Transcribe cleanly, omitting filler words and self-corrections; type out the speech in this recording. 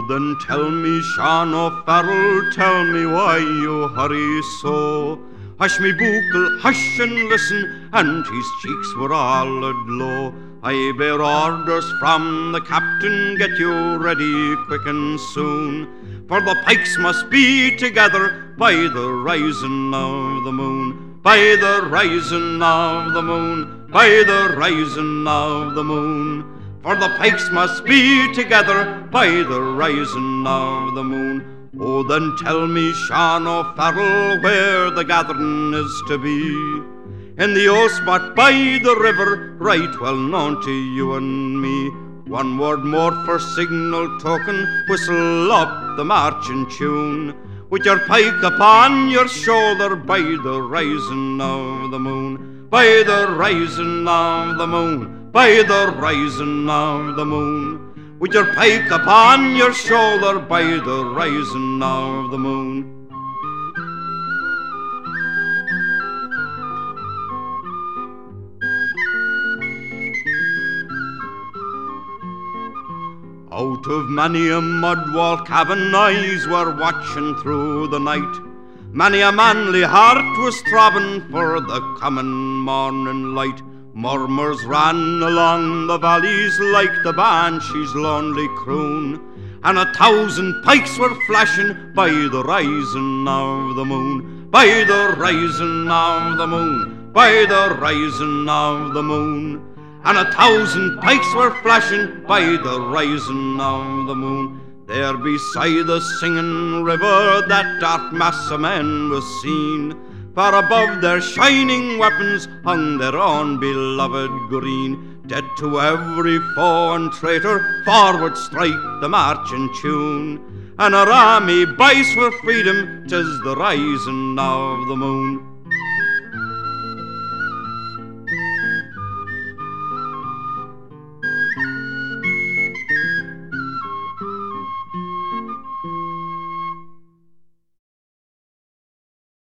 Oh, then tell me, Sean O'Farrell, tell me why you hurry so. Hush me buckle, hush and listen, and his cheeks were all aglow. I bear orders from the captain, get you ready quick and soon, for the pikes must be together by the rising of the moon, by the rising of the moon, by the rising of the moon. For the pikes must be together by the rising of the moon. Oh, then tell me, Sean O'Farrell, where the gathering is to be. In the old spot by the river, right well known to you and me. One word more for signal token, whistle up the marching tune, with your pike upon your shoulder by the rising of the moon, by the rising of the moon, by the rising of the moon, with your pike upon your shoulder by the rising of the moon. Out of many a mud-walled cabin eyes were watching through the night. Many a manly heart was throbbing for the coming morning light. Murmurs ran along the valleys like the banshee's lonely croon, and 1,000 pikes were flashing by the rising of the moon, by the rising of the moon, by the rising of the moon. And 1,000 pikes were flashing by the rising of the moon. There beside the singing river that dark mass of men was seen, far above their shining weapons hung their own beloved green. Dead to every foe and traitor, forward strike the marching tune, and our army buys for freedom, 'tis the rising of the moon.